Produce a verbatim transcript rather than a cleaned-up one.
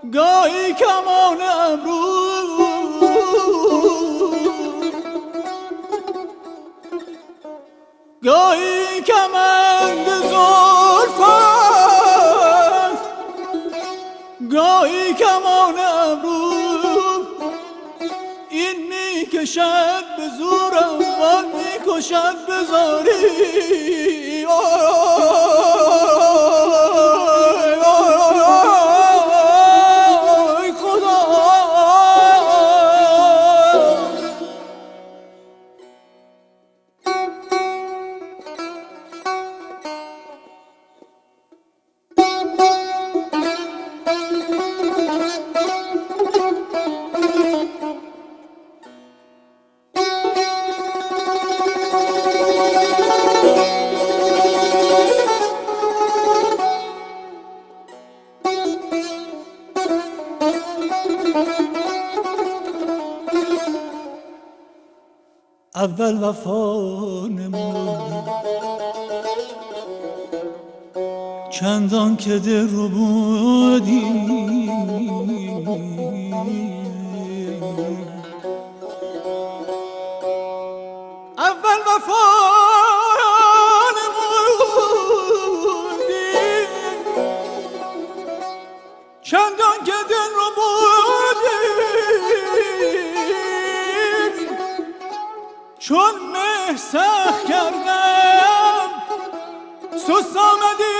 گاهی کمان ابرو گاهی کمند زلف است گاهی کمان ابرو این میکشد به زورم آن میکشد به زاری آی خدا اول وفا نمودی چندان که دل رو بودی اول وفا نمودی چندان که دل رو بودی چون مه سخت کردم سست آمدی